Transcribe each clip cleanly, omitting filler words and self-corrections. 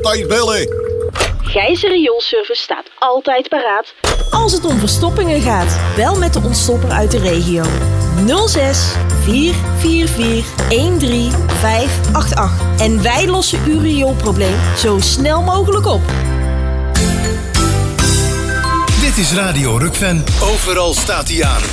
altijd bellen. Gijzer Rioolservice staat altijd paraat. Als het om verstoppingen gaat, bel met de ontstopper uit de regio. 06 444 13588. En wij lossen uw rioolprobleem zo snel mogelijk op. Dit is Radio Rukven. Overal staat hij aan.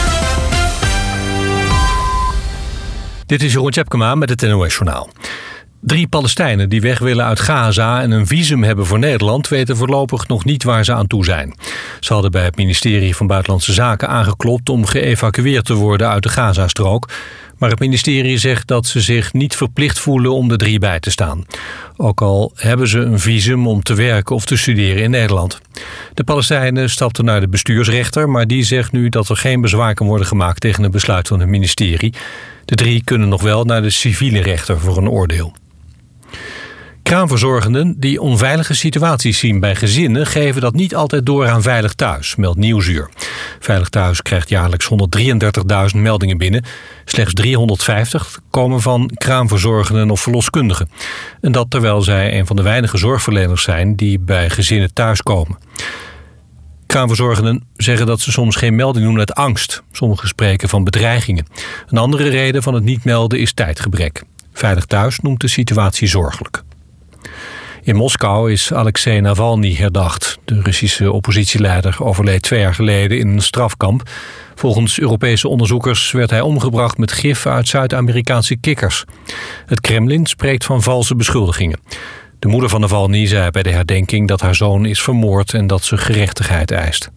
Dit is Jeroen Tjepkema met het NOS-journaal. 3 Palestijnen die weg willen uit Gaza en een visum hebben voor Nederland weten voorlopig nog niet waar ze aan toe zijn. Ze hadden bij het ministerie van Buitenlandse Zaken aangeklopt om geëvacueerd te worden uit de Gazastrook. Maar het ministerie zegt dat ze zich niet verplicht voelen om de 3 bij te staan. Ook al hebben ze een visum om te werken of te studeren in Nederland. De Palestijnen stapten naar de bestuursrechter, maar die zegt nu dat er geen bezwaar kan worden gemaakt tegen een besluit van het ministerie. De 3 kunnen nog wel naar de civiele rechter voor een oordeel. Kraamverzorgenden die onveilige situaties zien bij gezinnen geven dat niet altijd door aan Veilig Thuis, meldt Nieuwsuur. Veilig Thuis krijgt jaarlijks 133.000 meldingen binnen. Slechts 350 komen van kraamverzorgenden of verloskundigen. En dat terwijl zij een van de weinige zorgverleners zijn die bij gezinnen thuiskomen. Kraamverzorgenden zeggen dat ze soms geen melding doen uit angst. Sommigen spreken van bedreigingen. Een andere reden van het niet melden is tijdgebrek. Veilig Thuis noemt de situatie zorgelijk. In Moskou is Alexei Navalny herdacht. De Russische oppositieleider overleed 2 jaar geleden in een strafkamp. Volgens Europese onderzoekers werd hij omgebracht met gif uit Zuid-Amerikaanse kikkers. Het Kremlin spreekt van valse beschuldigingen. De moeder van Navalny zei bij de herdenking dat haar zoon is vermoord en dat ze gerechtigheid eist.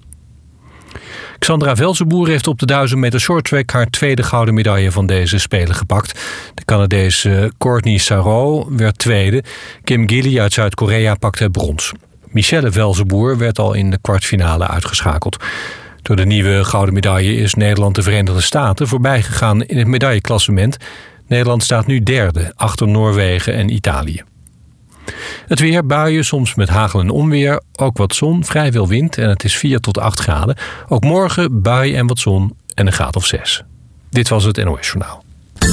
Xandra Velzenboer heeft op de 1000 meter shorttrack haar 2e gouden medaille van deze Spelen gepakt. De Canadese Courtney Sarrault werd 2e. Kim Gilly uit Zuid-Korea pakte het brons. Michelle Velzenboer werd al in de kwartfinale uitgeschakeld. Door de nieuwe gouden medaille is Nederland de Verenigde Staten voorbij gegaan in het medailleklassement. Nederland staat nu 3e, achter Noorwegen en Italië. Het weer, buien, soms met hagel en onweer. Ook wat zon, vrij veel wind en het is 4 tot 8 graden. Ook morgen bui en wat zon en een graad of 6. Dit was het NOS-journaal.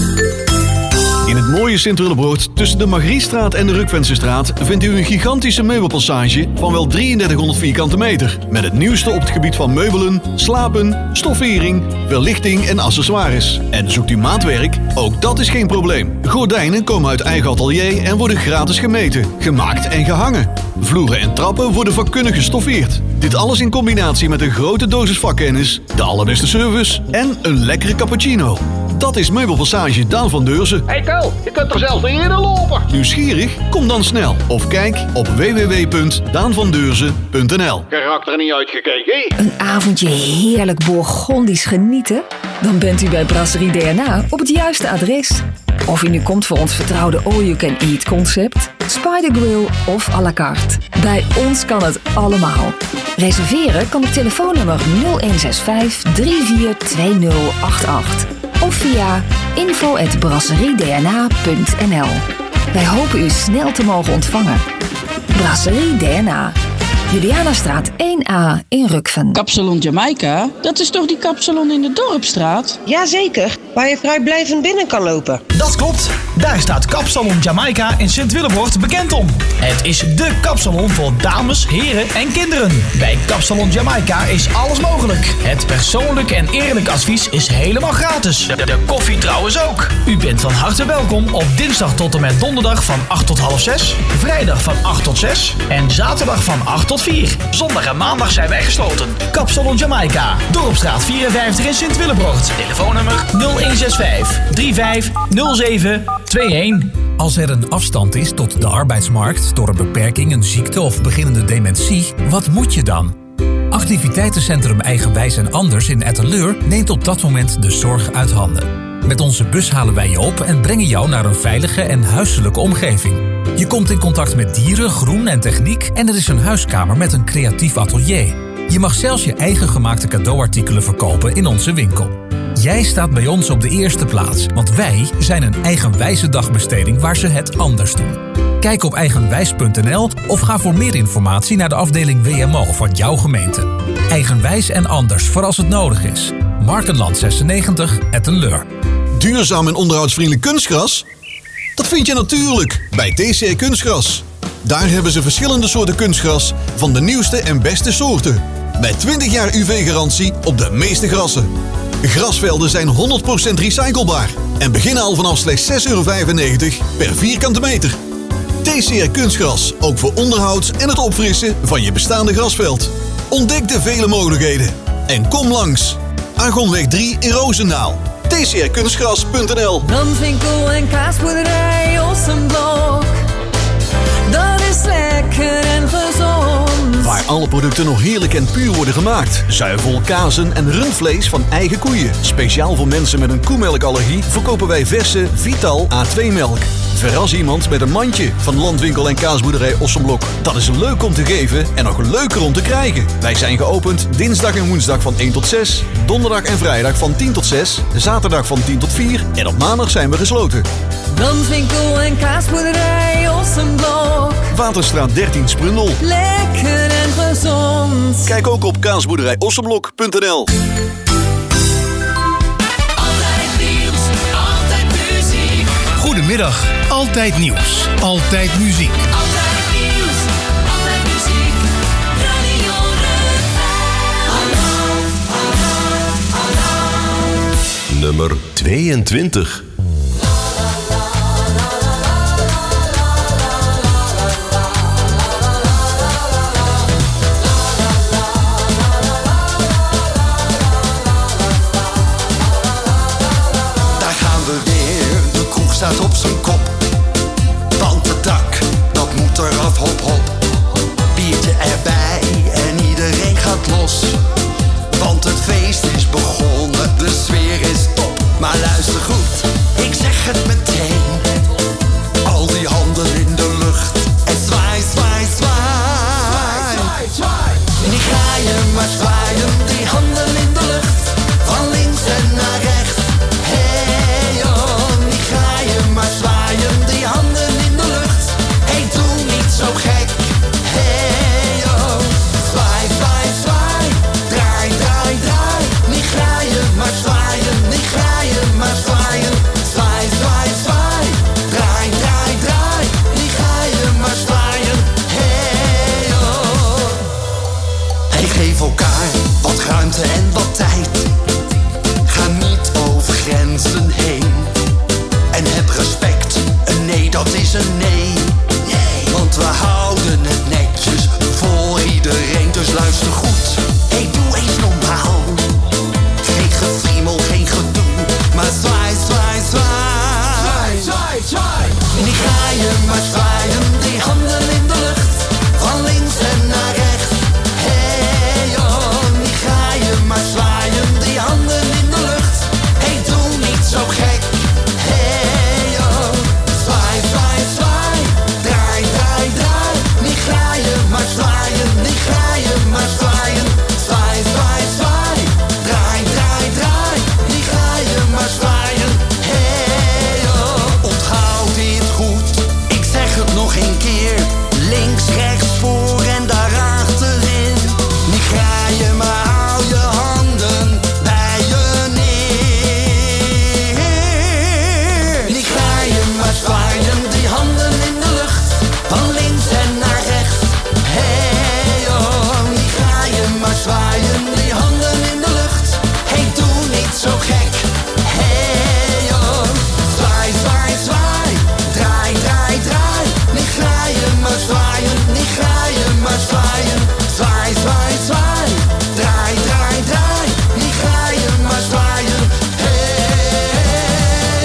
In het mooie Sint-Willebroord tussen de Margriestraat en de Rukvensestraat vindt u een gigantische meubelpassage van wel 3300 vierkante meter. Met het nieuwste op het gebied van meubelen, slapen, stoffering, verlichting en accessoires. En zoekt u maatwerk? Ook dat is geen probleem. Gordijnen komen uit eigen atelier en worden gratis gemeten, gemaakt en gehangen. Vloeren en trappen worden vakkundig gestoffeerd. Dit alles in combinatie met een grote dosis vakkennis, de allerbeste service en een lekkere cappuccino. Dat is Meubelpassage Daan van Deurzen. Hey Kel, je kunt er zelfs niet eerder lopen. Nieuwsgierig? Kom dan snel of kijk op www.daanvandeurzen.nl. Geraakt er niet uitgekeken? Een avondje heerlijk Bourgondisch genieten? Dan bent u bij Brasserie DNA op het juiste adres. Of u nu komt voor ons vertrouwde all-you-can-eat concept, Spider Grill of à la carte. Bij ons kan het allemaal. Reserveren kan op telefoonnummer 0165 342088 of via info@brasseriedna.nl. Wij hopen u snel te mogen ontvangen. Brasserie DNA. Julianastraat 1A in Rukven. Kapsalon Jamaica? Dat is toch die kapsalon in de Dorpstraat? Jazeker, waar je vrijblijvend binnen kan lopen. Dat klopt. Daar staat Kapsalon Jamaica in Sint-Willebroord bekend om. Het is dé kapsalon voor dames, heren en kinderen. Bij Kapsalon Jamaica is alles mogelijk. Het persoonlijk en eerlijk advies is helemaal gratis. De koffie trouwens ook. U bent van harte welkom op dinsdag tot en met donderdag van 8 tot half 6, vrijdag van 8 tot 6 en zaterdag van 8 tot 4. Zondag en maandag zijn wij gesloten. Kapsalon Jamaica, Dorpstraat 54 in Sint-Willebroord. Telefoonnummer 0165 3507 21. Als er een afstand is tot de arbeidsmarkt door een beperking, een ziekte of beginnende dementie, wat moet je dan? Activiteitencentrum Eigenwijs en Anders in Etteleur neemt op dat moment de zorg uit handen. Met onze bus halen wij je op en brengen jou naar een veilige en huiselijke omgeving. Je komt in contact met dieren, groen en techniek en er is een huiskamer met een creatief atelier. Je mag zelfs je eigen gemaakte cadeauartikelen verkopen in onze winkel. Jij staat bij ons op de eerste plaats, want wij zijn een eigenwijze dagbesteding waar ze het anders doen. Kijk op eigenwijs.nl of ga voor meer informatie naar de afdeling WMO van jouw gemeente. Eigenwijs en Anders voor als het nodig is. Markenland 96, Etteleur. Duurzaam en onderhoudsvriendelijk kunstgras? Dat vind je natuurlijk bij TCR Kunstgras. Daar hebben ze verschillende soorten kunstgras van de nieuwste en beste soorten. Met 20 jaar UV-garantie op de meeste grassen. Grasvelden zijn 100% recyclebaar en beginnen al vanaf slechts €6,95 per vierkante meter. TCR Kunstgras, ook voor onderhoud en het opfrissen van je bestaande grasveld. Ontdek de vele mogelijkheden en kom langs. Argonweg 3 in Roosendaal. tcrkunstgras.nl. Landwinkel en kaasboerderij Ossenblok. Dat is lekker en gezond. Waar alle producten nog heerlijk en puur worden gemaakt. Zuivel, kazen en rundvlees van eigen koeien. Speciaal voor mensen met een koemelkallergie verkopen wij verse Vital A2-melk. Verras iemand met een mandje van Landwinkel en kaasboerderij Ossenblok. Dat is leuk om te geven en nog leuker om te krijgen. Wij zijn geopend dinsdag en woensdag van 1 tot 6. Donderdag en vrijdag van 10 tot 6. Zaterdag van 10 tot 4. En op maandag zijn we gesloten. Landwinkel en kaasboerderij Ossenblok. Waterstraat 13 Sprundel. Lekker en gezond. Kijk ook op kaasboerderijossenblok.nl. Goedemiddag, Altijd Nieuws, Altijd Muziek. Altijd nieuws, altijd muziek. Radio Rukven. Nummer 22. Staat op zijn kop, want het dak, dat moet eraf, hop hop. Biertje erbij en iedereen gaat los, want het feest is begonnen, de sfeer is top. Maar luister goed, ik zeg het meteen, al die handen in de lucht en zwaai, zwaai, zwaai. Die graaien maar zwaaien, die handen in de lucht, van links en naar rechts. Maar zwaaien die handen in de lucht. Hey, doe niet zo gek. Hey, oh. Zwaai, zwaai, zwaai. Draai, draai, draai. Niet graaien, maar zwaaien. Niet graaien, maar zwaaien. Zwaai, zwaai, zwaai. Draai, draai, draai. Niet graaien, maar zwaaien. Hey, oh. Hey, geef elkaar wat ruimte en wat tijd. Ga niet over grenzen heen. En heb respect, een nee dat is een nee. Want we houden het netjes voor iedereen, dus luister goed. Hey, doe eens normaal. Geen gefriemel, geen gedoe, maar zwaai, zwaai, zwaai. Zwaai, zwaai. Niet graaien, maar zwaaien, die handen in de lucht. Van links en naar rechts. Hey, oh, niet graaien, maar zwaaien, die handen in de lucht. Hey, doe niet zo gek. Maar zwaaien, niet graaien, maar zwaaien. Zwaai, zwaai, zwaai. Draai, draai, draai. Niet graaien, maar zwaaien. Hey, oh. Onthoud dit goed. Ik zeg het nog een keer. Links, rechts, voor en daarachterin. Niet graaien, maar hou je handen bij je neer. Niet graaien, maar zwaaien. Die handen in de lucht. Van links en naar rechts. Hey, oh, niet graaien, maar zwaaien, die handen in de lucht. Hey, doe niet zo gek. Hey, oh, zwaai, zwaai, zwaai. Draai, draai, draai. Niet graaien, maar zwaaien. Niet graaien, maar zwaaien. Zwaai, zwaai, zwaai. Draai, draai, draai. Niet graaien, maar zwaaien. Hey,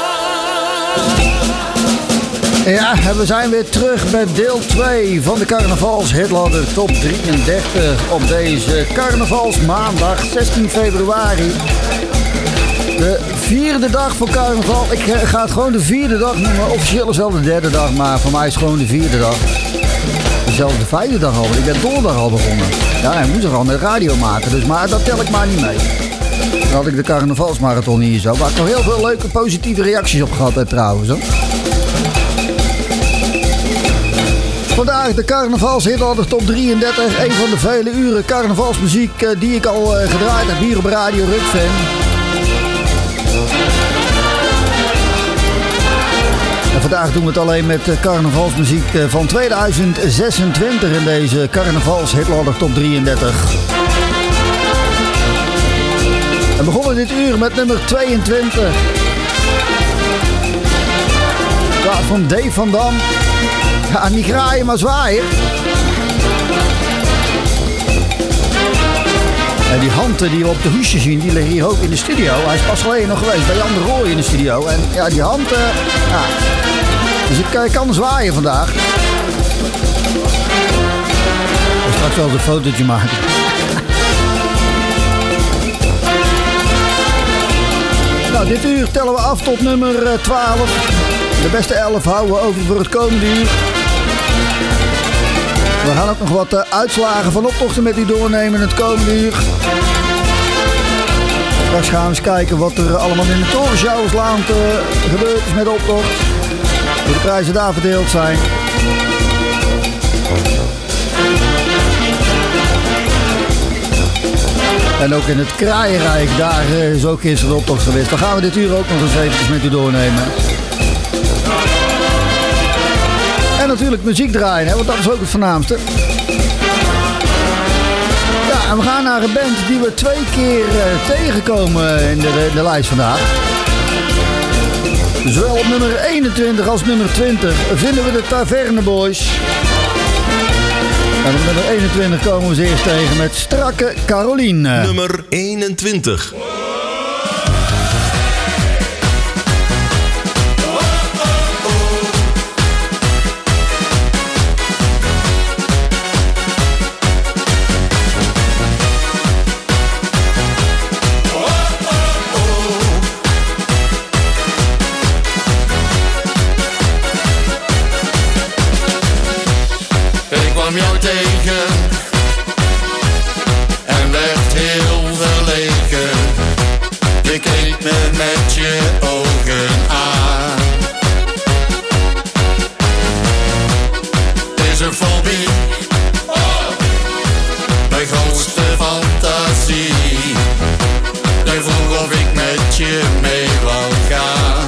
oh. Ja, en we zijn weer terug met deel 2 van de carnavalshitladder top 33 op deze carnavalsmaandag 16 februari. De vierde dag van carnaval. Ik ga het gewoon de vierde dag noemen. Officieel is wel de derde dag, maar voor mij is het gewoon de vierde dag. Zelfs de vijfde dag al, want ik ben donderdag al begonnen. Ja, en woensdag al met radio maken, dus maar dat tel ik maar niet mee. Dan had ik de carnavalsmarathon hier zo, waar ik nog heel veel leuke positieve reacties op gehad heb trouwens. Hoor. Vandaag de carnavalshitladder top 33. Een van de vele uren carnavalsmuziek die ik al gedraaid heb hier op Radio Rukven. Vandaag doen we het alleen met carnavalsmuziek van 2026 in deze carnavalshitladder top 33. We begonnen dit uur met nummer 22. Plaat van Dave van Dam. Ja, niet graaien, maar zwaaien. En die handen die we op de hoesje zien, die liggen hier ook in de studio. Hij is pas alleen nog geweest bij Jan de Rooij in de studio. En ja, die handen... Ja. Dus ik kan zwaaien vandaag. Ik zal straks wel eens een fotootje maken. Nou, dit uur tellen we af tot nummer 12. De beste 11 houden we over voor het komende uur. We gaan ook nog wat uitslagen van optochten met u doornemen in het komende uur. Straks gaan we eens kijken wat er allemaal in de Torensjouwerslaan gebeurd is met de optocht. Hoe de prijzen daar verdeeld zijn. En ook in het Kraaienrijk, daar is ook gisteren de optocht geweest. Dan gaan we dit uur ook nog eens eventjes met u doornemen. En natuurlijk muziek draaien, hè, want dat is ook het voornaamste. Ja, en we gaan naar een band die we 2 keer tegenkomen in de lijst vandaag. Zowel op nummer 21 als nummer 20 vinden we de Taverne Boys. En op nummer 21 komen we ze eerst tegen met Strakke Caroline. Nummer 21. Jou tegen en werd heel verlegen. Je keek me met je ogen aan. Het is een fobie, mijn grootste fantasie. Jij vroeg of ik met je mee wou gaan.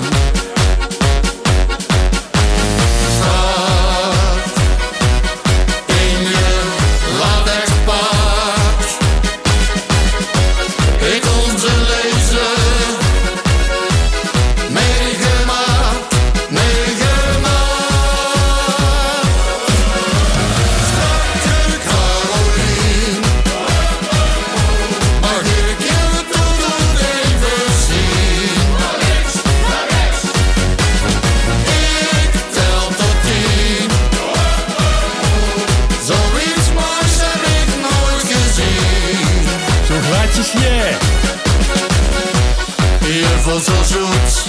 Zo zoet,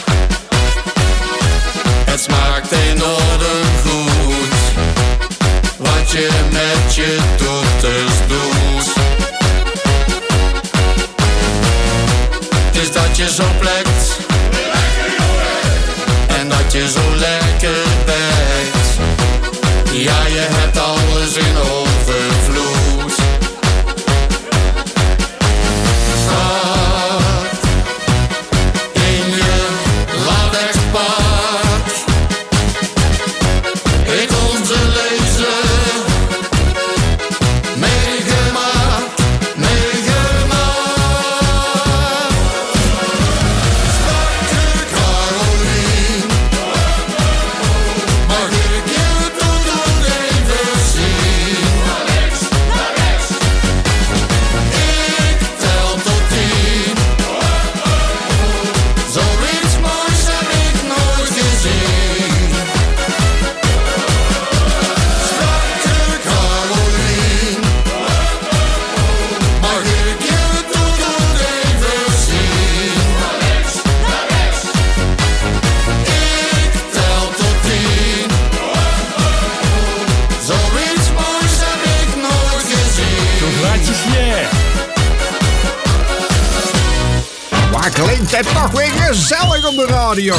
het smaakt enorm goed. Wat je met je toeters doet. Het is dat je zo plekt en dat je zo lekker bent. Ja, je hebt alles in overvloed. Klinkt het toch weer gezellig op de radio.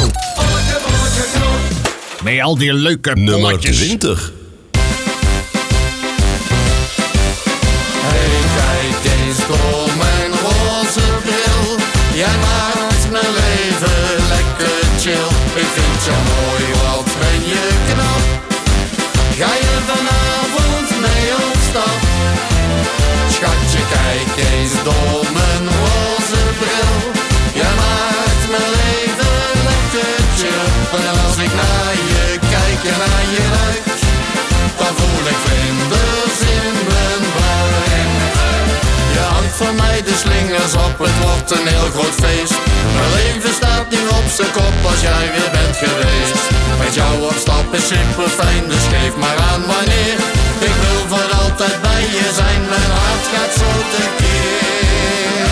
Met al die leuke nummer polletjes. 20. Hey, kijk eens door mijn roze bril. Jij maakt mijn leven lekker chill. Ik vind jou mooi, want wordt een heel groot feest. Mijn leven staat nu op zijn kop als jij weer bent geweest. Met jou op stap is super fijn, dus geef maar aan wanneer. Ik wil voor altijd bij je zijn, mijn hart gaat zo tekeer.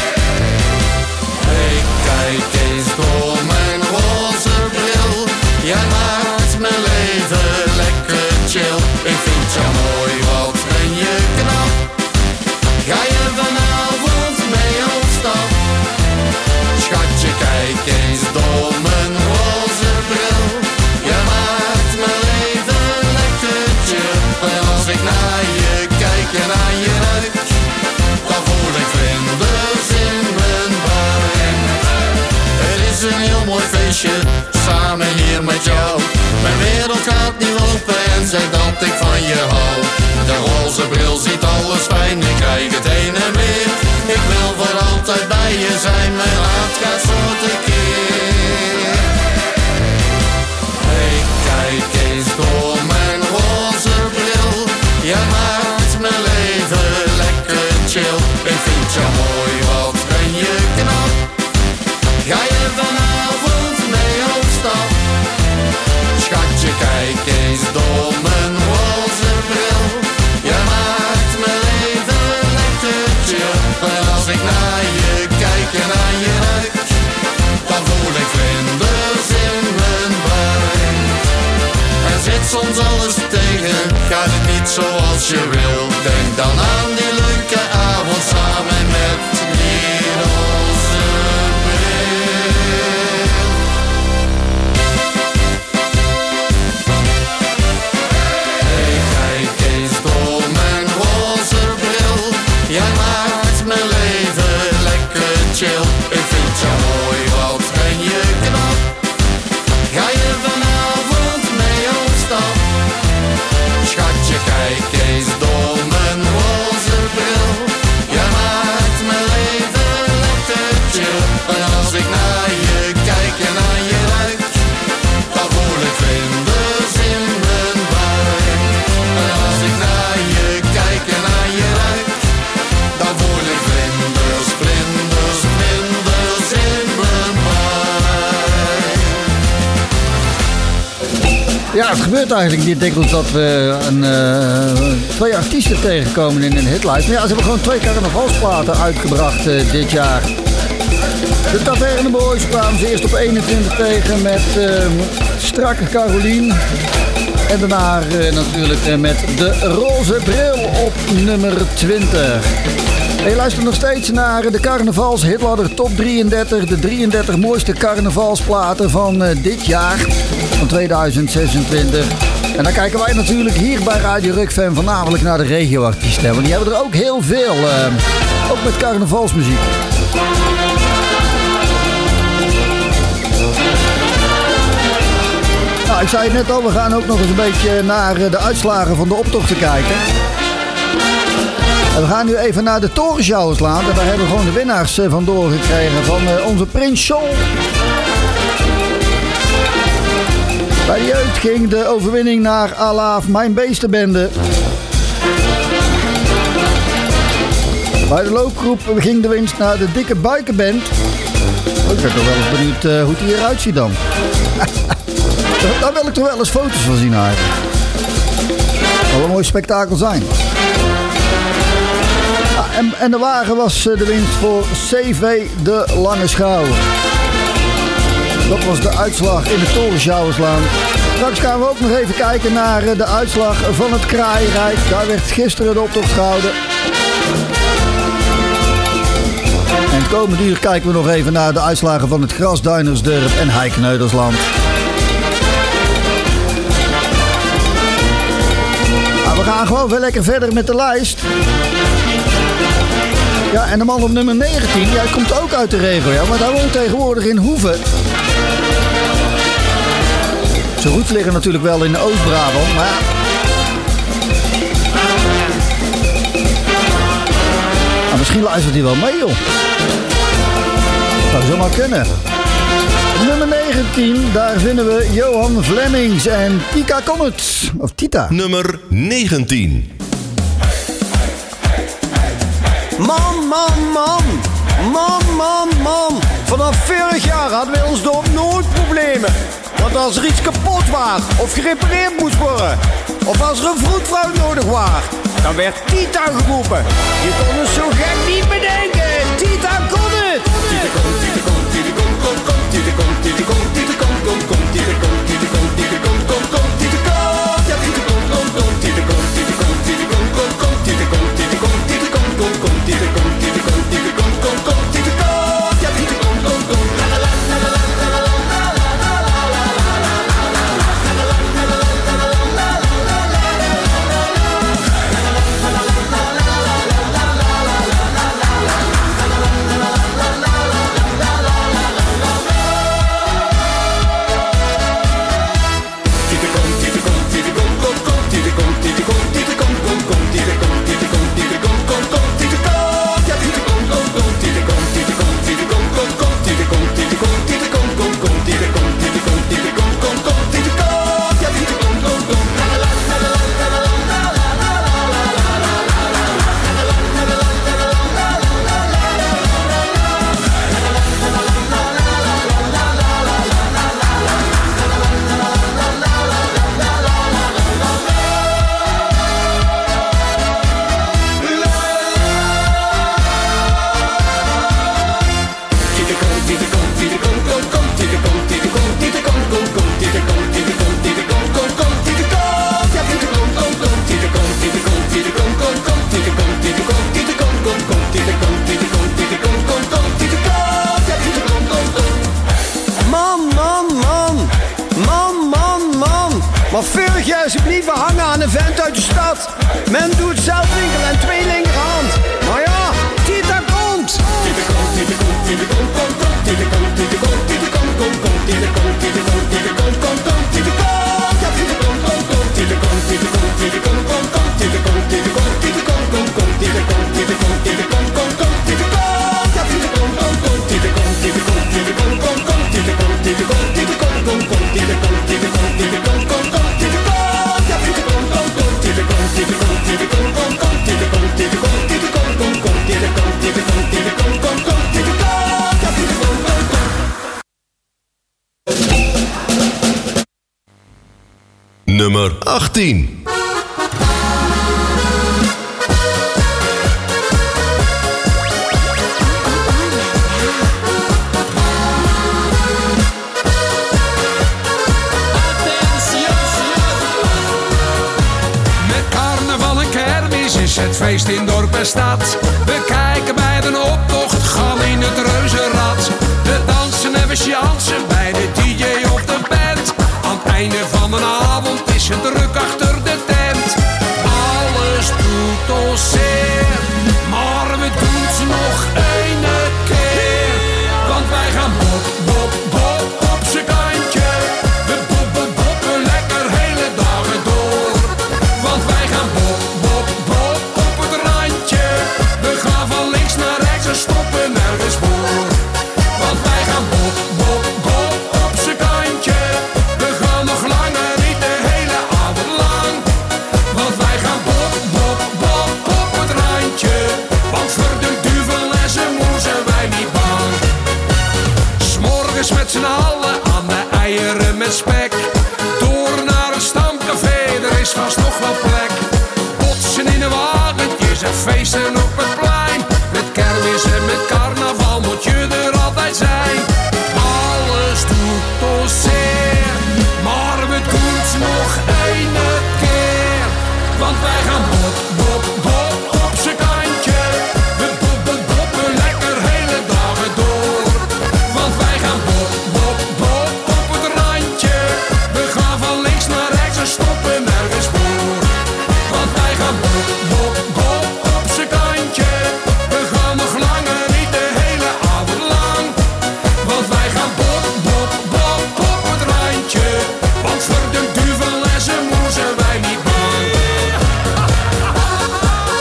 Ik kijk eens door mijn roze bril. Jij maakt mijn leven lekker chill. Ik vind jou mooi, wat ben je knap. Ga je vanavond mee op stap? Schatje, kijk eens door mijn roze bril. Je maakt mijn leven lekker chill. En als ik naar je kijk en naar je ruik, dan voel ik vlinders in mijn buik. Het is een heel mooi feestje, samen hier met jou. Mijn wereld gaat nu open en zegt dat ik van je hou. De roze bril ziet alles fijn, ik krijg het heen en weer. Ik wil voor altijd bij je zijn, mijn hart gaat zo tekeer. Ik kijk eens door mijn roze bril. Jij maakt mijn leven lekker chill. Ik vind jou mooi, wat ben je knap. Ga je vanavond mee op stap? Schatje, kijk eens door mijn roze bril. Je maakt mijn leven lekker chill. En als ik naar je kijk en naar je ruik, dan voel ik vlinders in mijn buik. Er zit soms alles tegen, gaat het niet zoals je wil. Denk dan aan die leuke avond samen met die roze bril. Hey, kijk eens door mijn roze bril. Jij maakt mijn leven lekker chill. Ik vind jou mooi, wat ben je knap. Ga je vanavond mee op stap? Schatje, kijk eens door mijn roze bril. Jij maakt mijn leven lekker chill. En als ik naar je kijk en naar je ruik, dan voel ik vlinders in mijn buik. En als ik naar je kijk en naar je ruik, dan voel ik vlinders, vlinders, vlinders in mijn buik. Ja, het gebeurt eigenlijk niet dikwijls dat we twee artiesten tegenkomen in een hitlijst. Maar ja, ze hebben gewoon 2 carnavalsplaten uitgebracht dit jaar. De Taverne Boys kwamen ze eerst op 21 tegen met Strakke Carolien. En daarna natuurlijk met De Roze Bril op nummer 20. En je luistert nog steeds naar de Carnavals Hitladder Top 33. De 33 mooiste carnavalsplaten van dit jaar, van 2026. En dan kijken wij natuurlijk hier bij Radio Rukfan voornamelijk naar de regioartiesten. Want die hebben er ook heel veel, ook met carnavalsmuziek. Nou, ik zei het net al, we gaan ook nog eens een beetje naar de uitslagen van de optochten kijken. En we gaan nu even naar de Torensjouwerslaan. En daar hebben we gewoon de winnaars van doorgekregen van onze Prins Sol. Bij de jeugd ging de overwinning naar Alaaf Mijn Beestenbende. Bij de loopgroep ging de winst naar de Dikke Buikenband. Ik ben toch wel eens benieuwd hoe die eruit ziet dan. Daar wil ik toch wel eens foto's van zien eigenlijk. Zal een mooi spektakel zijn. En de wagen was de winst voor CV de Lange Schouw. Dat was de uitslag in de Torensjouwerslaan. Straks gaan we ook nog even kijken naar de uitslag van het Kraairijk. Daar werd gisteren de optocht gehouden. En het komende uur kijken we nog even naar de uitslagen van het Grasduinersdurp en Heikneudersland. We gaan gewoon weer lekker verder met de lijst. Ja, en de man op nummer 19, hij komt ook uit de regio, ja, maar hij woont tegenwoordig in Hoeve. Zijn roots liggen natuurlijk wel in Oost-Brabant, maar ja. Nou, misschien luistert hij wel mee, joh. Dat zou zomaar kunnen. Nummer 19, daar vinden we Johan Vlemmings en Tika Comets. Of Tita. Nummer 19. Man, man, man. Man. Vanaf vorig jaar hadden wij ons dorp nooit problemen. Want als er iets kapot was of gerepareerd moest worden, of als er een vroedvrouw nodig was, dan werd Tita geroepen. Je kon het zo gek niet bedenken. Tita kon het. Tita kon, Tita kon, Tita kon, kom, Tita kon, Tita kon, Tita kon, kom, Tita kon, Tita kon, Tita kon, kom, Tita kon. Ja, Tita kon, kom, Tita kon, Tita kon, Tita kon, kom, Tita kon, Tita kon, Tita kon, kom, Tita kon, Tita kon, Tita kon, kom, Tita kon. Ja, Tita kon, kom. Maar vorig jaar is blijven hangen aan een vent uit de stad. Men doet zelfwinkel en twee linkerhand. Maar ja, Tita komt. Tita komt, Tita komt, Tita komt, kom, Tita komt, Tita komt, Tita komt, kom, Tita komt, Tita komt, Tita komt, kom, Tita komt. Ja, Tita komt, kom, Tita komt, Tita komt, Tita komt, kom, Tita komt, Tita komt, Tita komt, kom, Tita komt, Tita komt, Tita komt, kom, Tita komt. Ja, Tita komt, kom, Tita komt, Tita komt, Tita komt, kom, Tita komt, Tita komt, Tita komt, kom, Tita komt, Tita komt, Tita komt, kom. Nummer 18. Is het feest in dorp en stad. We kijken bij de optocht, gaan in het reuzenrad. We dansen en we chansen bij de DJ of de band. Aan het einde van de avond is het druk achter de tent. Alles doet ons zeer, maar we doen het nog ene keer. Want wij gaan bop, bop, bop op z'n kantje. We boppen, boppen lekker hele dagen door. Want wij gaan bop, bop, bop op het randje. We gaan van links naar rechts en stoppen nergens voor. Want wij gaan bop, bop, bop op z'n kantje. We gaan nog langer, niet de hele avond lang. Want wij gaan bop, bop, bop op het randje. Want voor de duvel en zijn moe zijn wij niet bang. 's Morgens met z'n allen aan de eieren met spek. Door naar een stamcafé, er is vast nog wel plek. Botsen in de wagentjes en feesten op het plein. Met kermis en met carnaval moet je er altijd zijn. Alles doet ons zeer, maar we doen het nog ene keer. Want wij gaan bop, bop, bop op z'n kantje. We boppen, boppen lekker hele dagen door. Want wij gaan bop, bop, bop op het randje. We gaan van links naar rechts en stoppen nergens voor. Want wij gaan bop, bop, bop op z'n kantje. We gaan nog langer, niet de hele avond lang. Want wij gaan bop, bop, bop op het randje. Want voor de duvel en zijn moe zijn wij niet bang.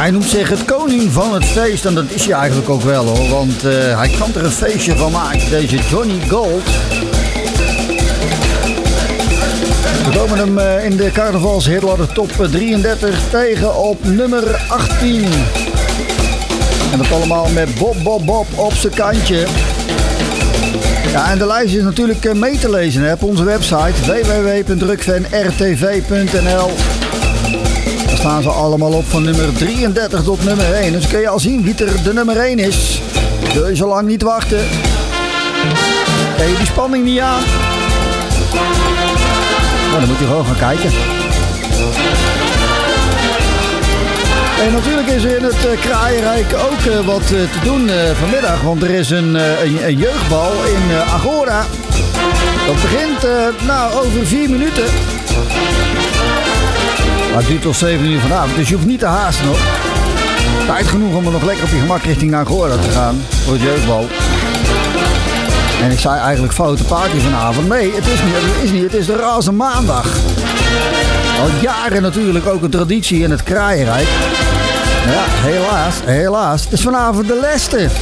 hij noemt zich het koning van het feest. En dat is hij eigenlijk ook wel hoor. Want hij kan er een feestje van maken. Deze Johnny Gold. We komen hem in de carnavalshitladder top 33 tegen op nummer 18. En dat allemaal met Bob Bob Bob op zijn kantje. Ja, en de lijst is natuurlijk mee te lezen hè, op onze website www.rukvenrtv.nl. Daar staan ze allemaal op van nummer 33 tot nummer 1. Dus kun je al zien wie er de nummer 1 is. Wil je zo lang niet wachten? Ken je die spanning niet aan? Nou, dan moet je gewoon gaan kijken. En natuurlijk is er in het Kraaienrijk ook wat te doen vanmiddag. Want er is een jeugdbal in Agora. Dat begint over 4 minuten. Maar het duurt tot 7 uur vanavond. Dus je hoeft niet te haasten hoor. Tijd genoeg om er nog lekker op je gemak richting Agora te gaan. Voor het jeugdbal. En ik zei eigenlijk foute party vanavond. Nee, het is niet. Het is de Raze Maandag. Al jaren natuurlijk ook een traditie in het Kraaienrijk. Ja, helaas. Het is vanavond de Leste. Ik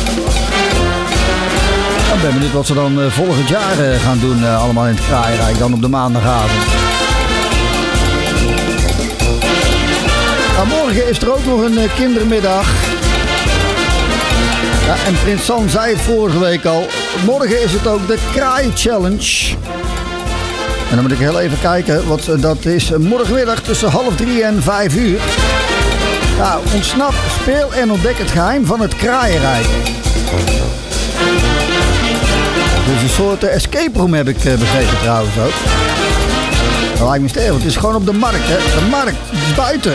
ben benieuwd wat ze dan volgend jaar gaan doen. Allemaal in het Kraaienrijk. Dan op de maandagavond. Nou, morgen is er ook nog een kindermiddag. Ja, en Prins San zei het vorige week al. Morgen is het ook de Kraai Challenge. En dan moet ik heel even kijken wat dat is. Morgenmiddag tussen 2:30 en 5 uur. Nou, ontsnap, speel en ontdek het geheim van het Kraaienrijk. Dus een soort escape room heb ik begrepen trouwens ook. Dat lijkt me sterk, want het is gewoon op de markt, hè. De markt, het is buiten.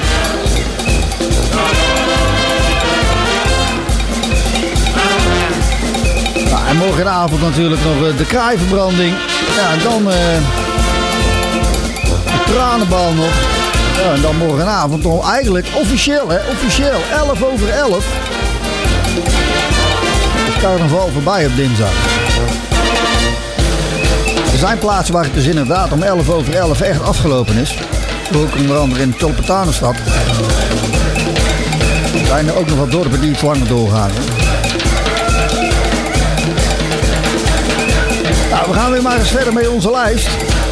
Nou, en morgenavond natuurlijk nog de kraaiverbranding. Ja, en dan de tranenbal nog. Ja, en dan morgenavond nog eigenlijk officieel, 11:11. Het carnaval voorbij op dinsdag. Er zijn plaatsen waar het dus inderdaad om 11:11 echt afgelopen is. Ook onder andere in Tulpentanenstad. Er zijn er ook nog wat dorpen die iets langer doorgaan. Hè? Nou, we gaan weer maar eens verder met onze lijst.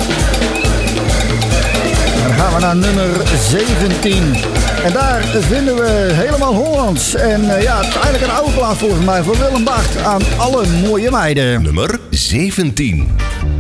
Dan gaan we naar nummer 17. En daar vinden we helemaal Hollands. En ja, het is eigenlijk een oude plaat volgens mij voor Willem Bart aan alle mooie meiden. Nummer 17.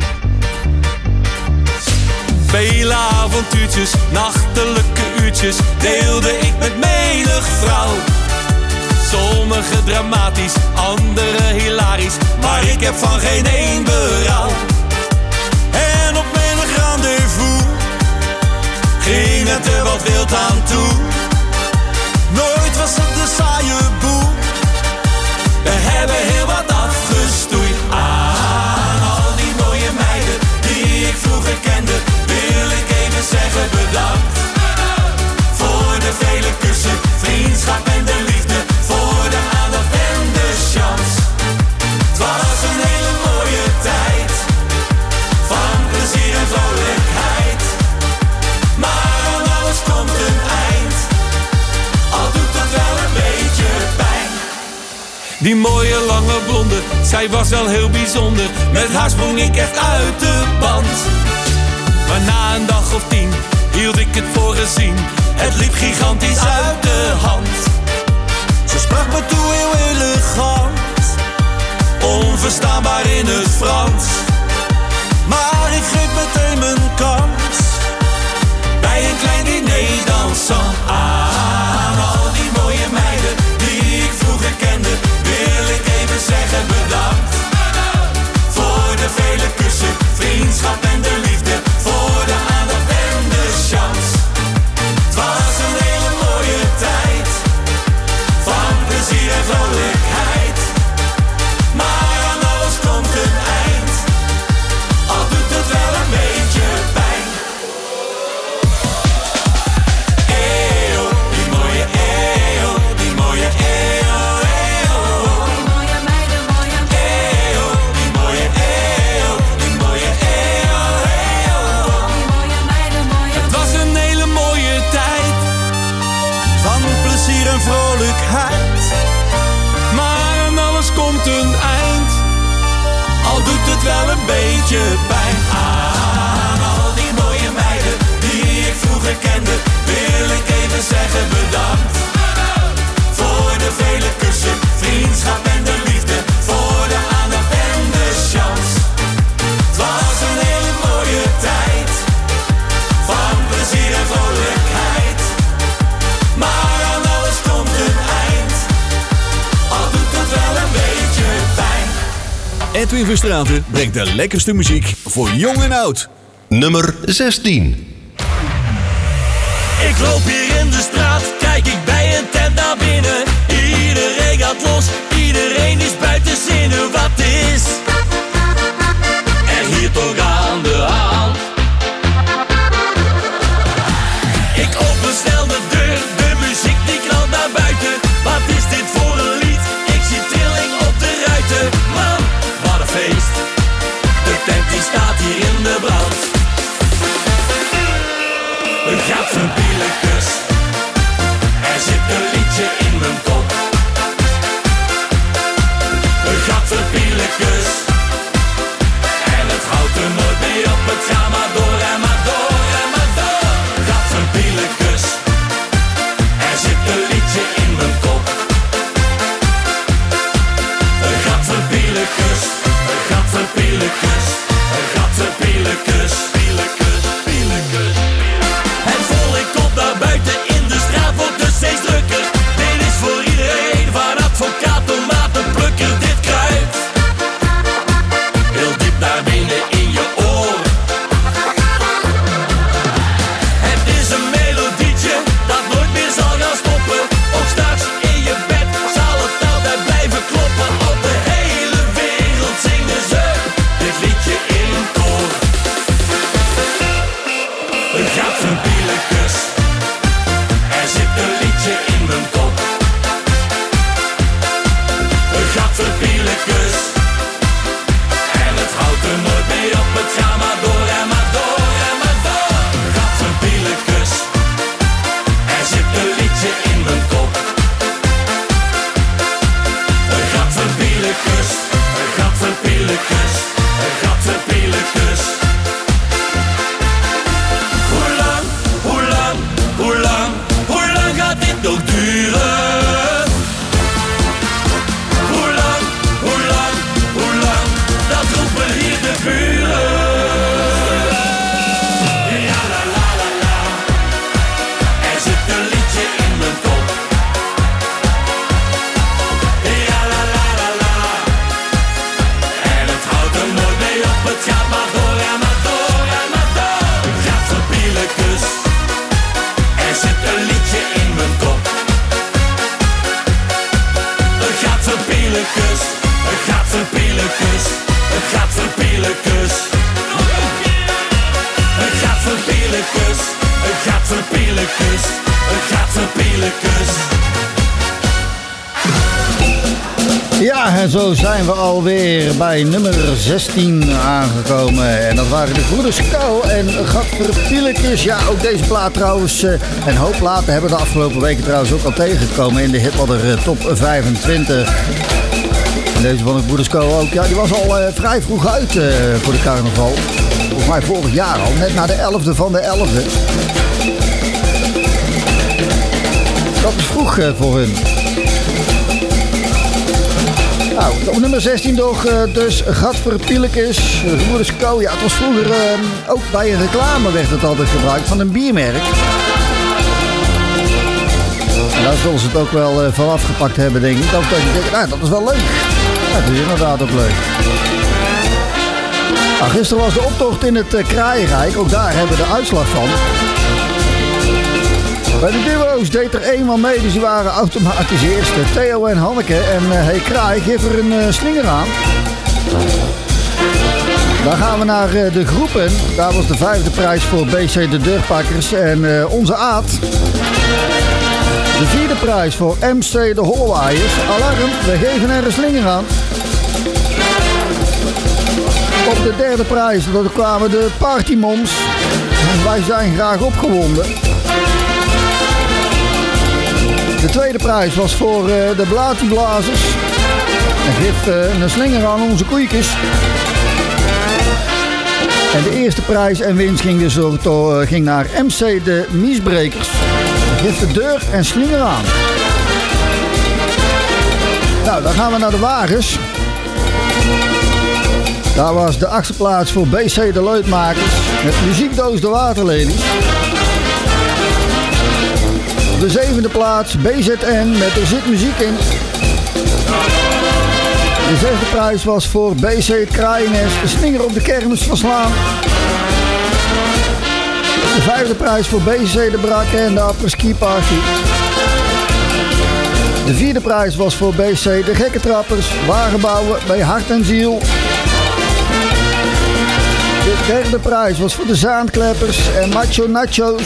Vele avontuurtjes, nachtelijke uurtjes deelde ik met menig vrouw. Sommige dramatisch, andere hilarisch, maar ik heb van geen één berouw. En op menig rendezvous ging het er wat wild aan toe. Nooit was het de saaie boel. We hebben heel wat afgestoeid aan al die mooie meiden die ik vroeger kende. Wil ik even zeggen bedankt voor de vele kussen, vriendschap en de liefde, voor de aandacht en de chance. Het was een hele mooie tijd van plezier en vrolijkheid. Maar aan alles komt een eind, al doet het wel een beetje pijn. Die mooie lange blonde, zij was wel heel bijzonder. Met haar sprong ik echt uit de band. Maar na een dag of 10 hield ik het voor gezien. Het liep gigantisch uit de hand. Ze sprak me toe heel elegant, onverstaanbaar in het Frans. Maar ik greep meteen mijn kans bij een klein diner dansant. Aan al die mooie meiden die ik vroeger kende, wil ik even zeggen bedankt voor de vele kussen, vriendschap en de liefde, voor de aandacht en de chance. Het was een hele mooie tijd van plezier en vrolijkheid. Maar aan alles komt een eind, beetje pijn. Aan al die mooie meiden die ik vroeger kende, wil ik even zeggen bedankt. Voor de vele kussen, vriendschap en de liefde, voor de aandacht en de chance. Het was een hele mooie tijd, van plezier en vrolijkheid. Maar aan alles komt een eind, al doet het wel een beetje pijn. Edwin Verstraeten brengt de lekkerste muziek voor jong en oud. Nummer 16. Ik loop hier in de straat, kijk ik bij een tent naar binnen. Iedereen gaat los, iedereen is buiten zinnen. Wat is er hier toch aan de hand? Ik open snel de deur, de muziek die knalt naar buiten. Wat is dit voor een lied? Ik zie trilling op de ruiten. Man, wat een feest, de tent die staat hier in de brand. Een gadverpielenkus, er zit een liedje in mijn kop. Een gadverpielenkus, en het houdt er nooit mee op. Het gaat maar door en maar door en maar door. Gadverpielenkus, er zit een liedje in mijn kop. Een gadverpielenkus, een gadverpielenkus, een gadverpielenkus. Het volk komt naar buiten, in de straat wordt het steeds drukker. Dit is voor iedereen, van advocaat tot matenplukker. Dit kruipt heel diep naar binnen in je oor. Het is een melodietje dat nooit meer zal gaan stoppen. Ook straks in je bed zal het altijd blijven kloppen. Op de hele wereld zingen ze dit liedje in koor. Een gadverpielenkus, er zit een liedje in mijn kop. Een gadverpielenkus, en het houdt er nooit mee op. Het gaat maar door en maar door en maar door. Een gadverpielenkus, er zit een liedje in mijn kop. Een gadverpielenkus, een gadverpielenkus, een gadverpielenkus. Hoe lang gaat dit nog duren? Hoe lang, dat roepen hier de buren. Ja la la la la, er zit een liedje in mijn kop. Ja la la la la, en het houdt er nooit mee op. Het gaat maar door en maar door en maar door. Gadverpielenkus, er zit een liedje in mijn kop. Een gadverpielenkus, een gadverpielenkus, een gadverpielenkus. Een gadverpielenkus, een gadverpielenkus, een gadverpielenkus. Ja, en zo zijn we alweer bij nummer 16 aangekomen. En dat waren de Broeders Kou en Gadverpielenkus. Ja, ook deze plaat trouwens, en hoop platen hebben de afgelopen weken trouwens ook al tegengekomen in de Hitladder Top 25. En deze van de Broeders Kou ook, ja, die was al vrij vroeg uit voor de carnaval. Volgens mij vorig jaar al, net na de 11e van de 11e. Dat is vroeg voor hun. Nou, op nummer 16 toch, dus Gadverpielenkus, Broeders Kou. Ja, het was vroeger ook bij een reclame werd het altijd gebruikt van een biermerk. En daar zullen ze het ook wel van afgepakt hebben, denk ik. Ook dat je denkt, nou, dat is wel leuk. Ja, dat is inderdaad ook leuk. Nou, gisteren was de optocht in het Kraaienrijk, ook daar hebben we de uitslag van. Bij de duo's deed er één man mee, dus die waren automatisch eerste. Theo en Hanneke en Hey Kraai, geef er een slinger aan. Dan gaan we naar de groepen. Daar was de 5e prijs voor BC de Deurpakkers en Onze Aad. De 4e prijs voor MC de Hollewaaiers. Alarm, we geven er een slinger aan. Op de 3e prijs, daar kwamen de Partymoms. En wij zijn graag opgewonden. De 2e prijs was voor de Blatiblazers. En geeft een slinger aan onze koeikjes. En de eerste prijs en winst ging naar MC de Miesbrekers. Geef de deur en slinger aan. Nou, dan gaan we naar de wagens. Daar was de 8e plaats voor BC de Leutmakers met Muziekdoos de Waterlelies. Op de 7e plaats BZN met Er zit muziek in. De 6e prijs was voor BC het Kraaiennest, de slinger op de kermis verslaan. De 5e prijs voor BC de Brakke en de Apres-ski Party. De 4e prijs was voor BC de Gekke Trappers, wagenbouwen bij Hart en Ziel. De 3e prijs was voor de Zaandkleppers en Macho Nacho's.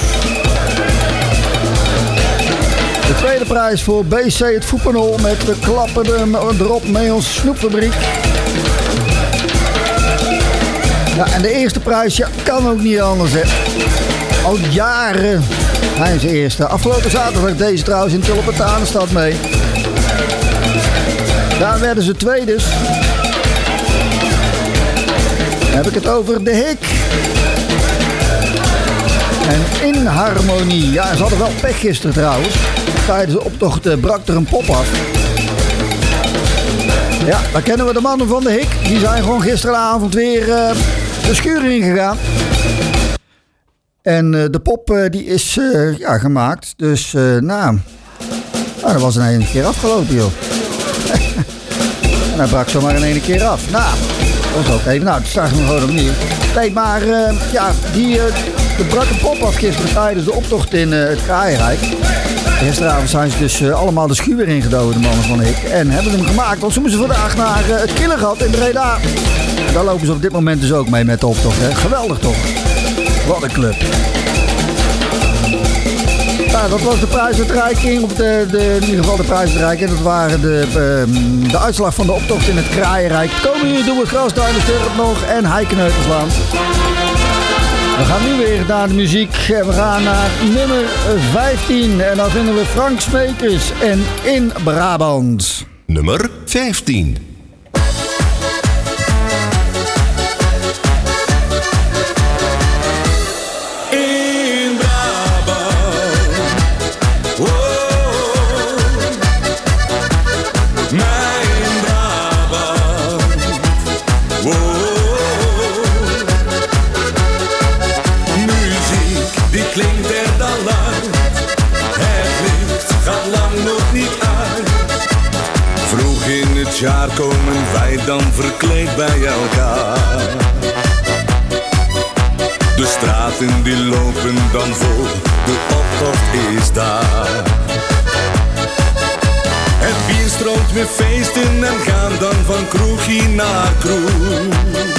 De 2e prijs voor BC het Voepenhol met de klappende erop Meels Snoepfabriek. Ja, en de eerste prijs, ja, kan ook niet anders, hè. Al jaren zijn ze eerste. Afgelopen zaterdag deze trouwens in Tulpentanenstad mee. Daar werden ze tweede. Dan heb ik het over de Hik. En In Harmonie. Ja, ze hadden wel pech gisteren trouwens. Tijdens de optocht brak er een pop af. Ja, daar kennen we de mannen van de Hik. Die zijn gewoon gisteravond weer de schuur ingegaan. En de pop die is gemaakt. Dus dat was in één keer afgelopen, joh. En hij brak zomaar in één keer af. Nou, dat was ook even. Nou, dat starten we gewoon opnieuw. Nee, maar de brak een pop af gisteren tijdens de optocht in het Kraaienrijk. Gisteravond zijn ze dus allemaal de schuur ingedoken, de mannen van de Hik. En hebben hem gemaakt, want ze moesten vandaag naar het Killergat in Breda. En daar lopen ze op dit moment dus ook mee met de optocht. Hè. Geweldig toch? Wat een club. Nou, dat was de prijsuitreiking, of in ieder geval de prijsuitreiking. Dat waren de uitslag van de optocht in het Kraaienrijk. Komen hier doen we Grasduinensterp nog en Heikeneuterslaan. We gaan nu weer naar de muziek en we gaan naar nummer 15. En dan vinden we Frank Smeekers en In Brabant. Nummer 15. In Brabant, oh, mijn Brabant, oh. Die klinkt er dan lang, het licht gaat lang nog niet uit. Vroeg in het jaar komen wij dan verkleed bij elkaar. De straten die lopen dan vol, de optocht is daar. Het bier stroomt weer feesten en gaan dan van kroegje naar kroeg.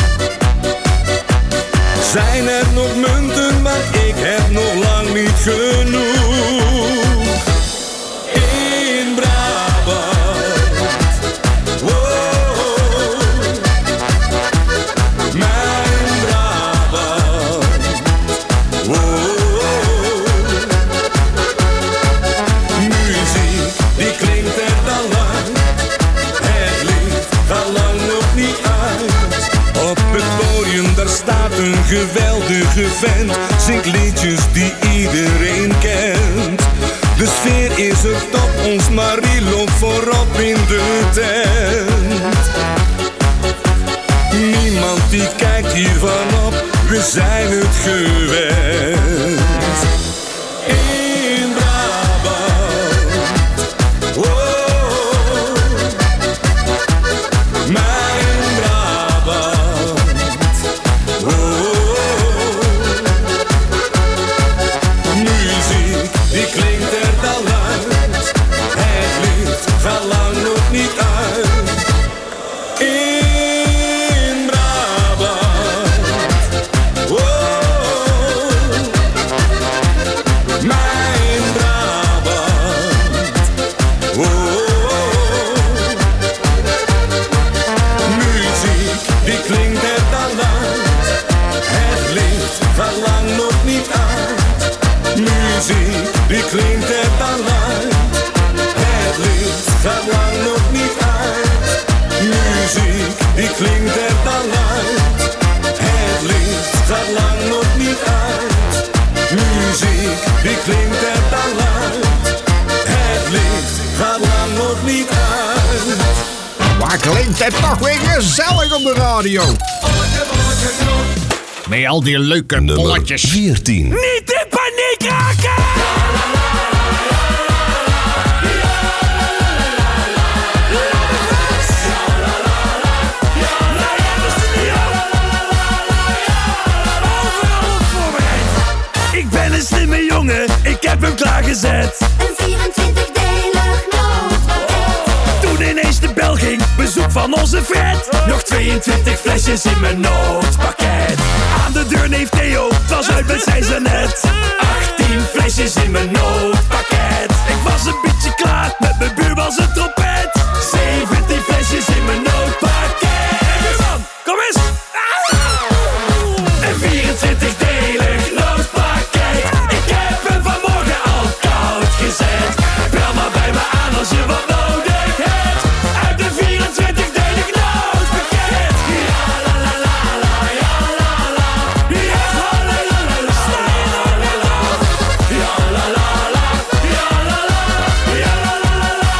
Zijn er nog munten, maar ik heb nog lang niet genoeg. In Brabant, wow, mijn Brabant, wow. Muziek, die klinkt er dan lang, het licht gaat lang nog niet uit. Op het podium daar staat een geweldige vent, zingt liedjes die iedereen kent. De sfeer is er top, ons Marie loopt voorop in de tent. Niemand die kijkt hiervan op, we zijn het gewend. In Brabant, oh, mijn Brabant, oh. Muziek, die klinkt er dan uit, het licht gaat lang nog niet uit. In Brabant, oh, wie klinkt het dan luid? Het licht gaat lang nog niet uit. Waar klinkt het toch weer gezellig op de radio? Met al die leuke bolletjes. 14. Niet in paniek raken! Ik ben een slimme jongen, ik heb hem klaargezet. Een 24-delig noodpakket. Toen ineens de bel ging, bezoek van onze Fred. Nog 22 flesjes in mijn noodpakket. Aan de deur neef Theo, het was uit met zijn zanet. 18 flesjes in mijn noodpakket. Ik was een beetje klaar met mijn buurman zijn trompet. 17 flesjes in mijn noodpakket. Hey buurman, kom eens! Een 24-delig noodpakket. Ik heb hem vanmorgen al koud gezet. Bel maar bij me aan als je wat nodig hebt. Uit de 24-delig noodpakket. Ja la la la la, ja la la. Ja la la la la, ja la la la, ja la la, ja la la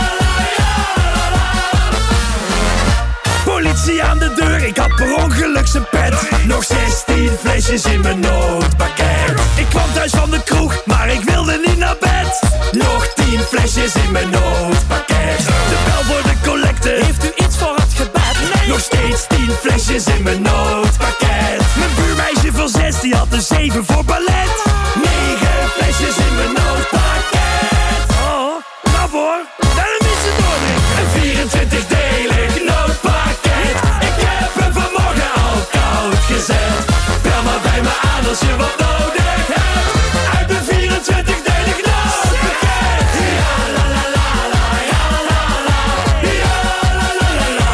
la. Politie aan de deur, ik had per ongeluk zijn pet. Nog 16 flesjes in mijn noodpakket. Ik kwam thuis van de kroeg, maar ik wilde niet naar bed. Nog 10 flesjes in mijn noodpakket. De bel voor de collecte, heeft u iets voor het gebed? Nee. Nog steeds 10 flesjes in mijn noodpakket. Mijn buurmeisje van 6, die had een 7 voor ballet. 9 flesjes in mijn noodpakket. Oh, nou hoor, daar een beetje doordrinken. Een 24-delig noodpakket. Ik heb hem vanmorgen al koud gezet. Bel maar bij me aan als je wat nodig hebt. Uit de 24-delig noodpakket. Ja la la la la, ja la la. Ja la la la la,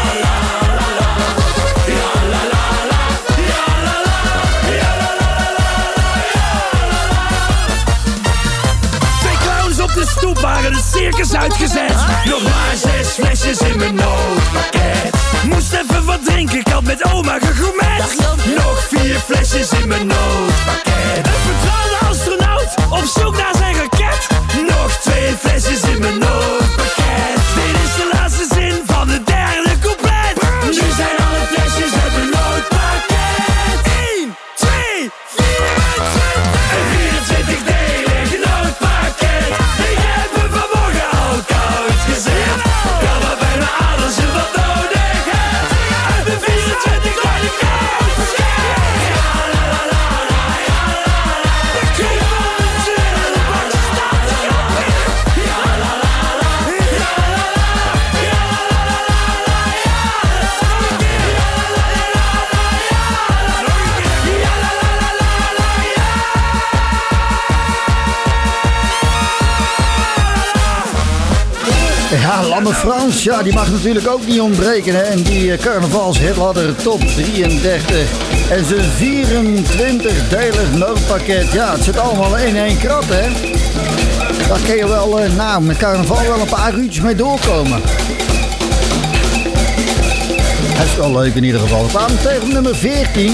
ja la la la. Ja la la la, ja la la la. Twee clowns op de stoep waren het circus uitgezet. Nog maar 6 flesjes in mijn noodpakket. Moest even wat drinken, ik had met oma gegourmet. Nog 4 flesjes in mijn noodpakket. Een vertrouwde astronaut op zoek naar zijn raket. Nog 2 flesjes in mijn noodpakket. Dit is de laatste zin van de derde couplet. Nu zijn alle flesjes uit mijn noodpakket. 1, 2, 24. Een 24-delig noodpakket. Ik heb hem vanmorgen al koud gezet. Bel maar bij me aan als je wat nodig hebt. Uit de 24-delig noodpakket. Ja la la la la, ja la la. Kom op, natuurlijk, staat er op. Ja la la la, ja la la. Ja la la la la, ja la la. Ja la la la la, ja la la. Ja la la la la, ja. Ja, Lange Frans, ja, die mag natuurlijk ook niet ontbreken. Hè? En die carnavalshitladder top 33 en zijn 24-delig noodpakket. Ja, het zit allemaal in één krat, hè. Daar kun je wel, met carnaval wel een paar uurtjes mee doorkomen. Dat is wel leuk in ieder geval. We kwamen tegen nummer 14.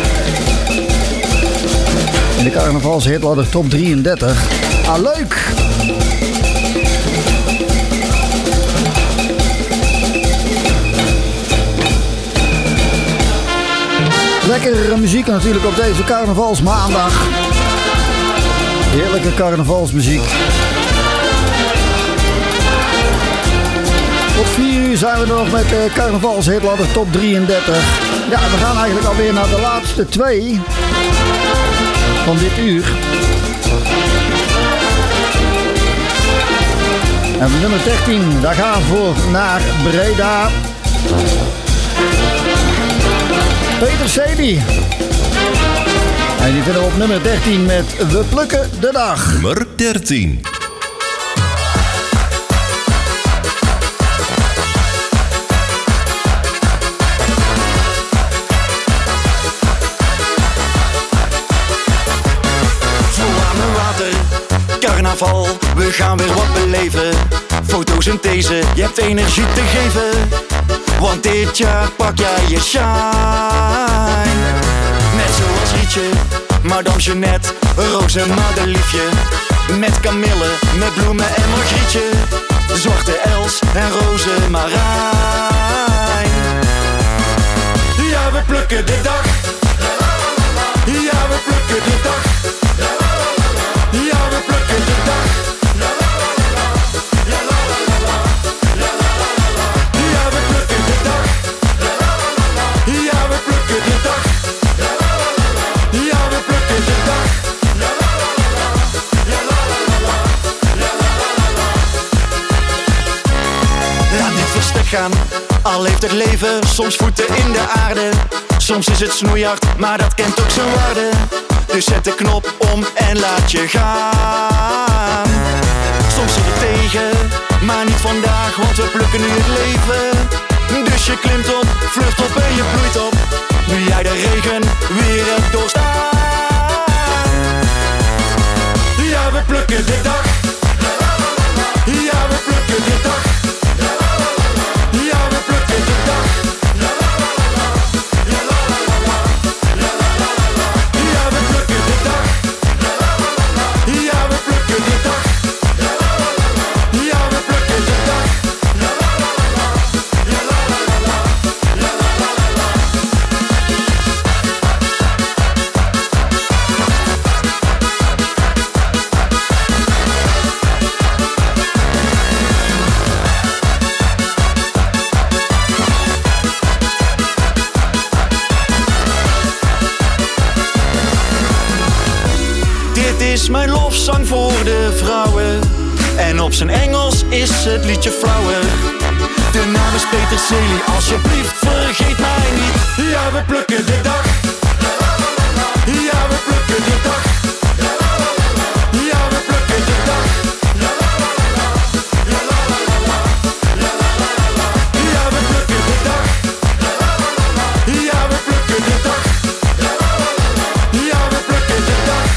In de carnavalshitladder top 33. Ah, leuk! Lekkere muziek natuurlijk op deze carnavalsmaandag. Heerlijke carnavalsmuziek. Tot 4 uur zijn we nog met de carnavalshitladder top 33. Ja, we gaan eigenlijk alweer naar de laatste 2 van dit uur. En voor nummer 13, daar gaan we voor naar Breda. Peter Sebi. En die vinden we op nummer 13 met We plukken de dag. Nummer 13. Carnaval, we gaan weer wat beleven. Fotosynthese, je hebt energie te geven. Want dit jaar pak jij je shine. Net zoals Rietje, Madame Jeannette, Roos en Madeliefje. Met Camille, met Bloemen en Margrietje. Zwarte Els en Roze Marijn. Ja, we plukken de dag. Ja, we plukken de dag. Ja, we plukken de dag. Ja, we plukken de dag. Ja, we plukken de dag. Ja, we plukken de dag. Laat niet verstek gaan, al heeft het leven soms voeten in de aarde. Soms is het snoeihard, maar dat kent ook zijn waarde. Dus zet de knop om en laat je gaan. Soms zit het tegen, maar niet vandaag, want we plukken nu het leven. Dus je klimt op, vlucht op en je bloeit op. Nu jij de regen weer hebt doorstaan. Ja, we plukken de dag. Ja, we plukken de dag. Ja, we plukken de dag. Ja, we plukken de dag. Ja, we plukken de dag. Ja, we plukken de dag. Dit is mijn lofzang voor de vrouwen. En op zijn Engels is het liedje flauwer. De naam is Peter Celi, alsjeblieft vergeet mij niet. Ja, we plukken de dag. Ja, we plukken de dag. Ja, we plukken de dag. Ja, we plukken de dag. Ja, we plukken de dag. Ja, we plukken de dag.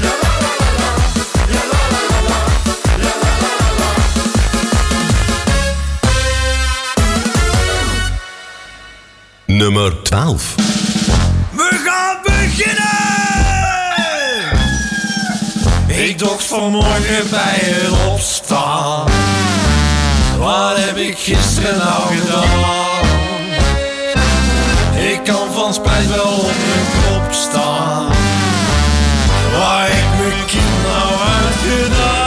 Nummer 12. We gaan beginnen! Ik dacht vanmorgen bij het opstaan. Wat heb ik gisteren nou gedaan? Ik kan van spijt wel op mijn kop staan. Waar ik mijn kind nou uitgedaan?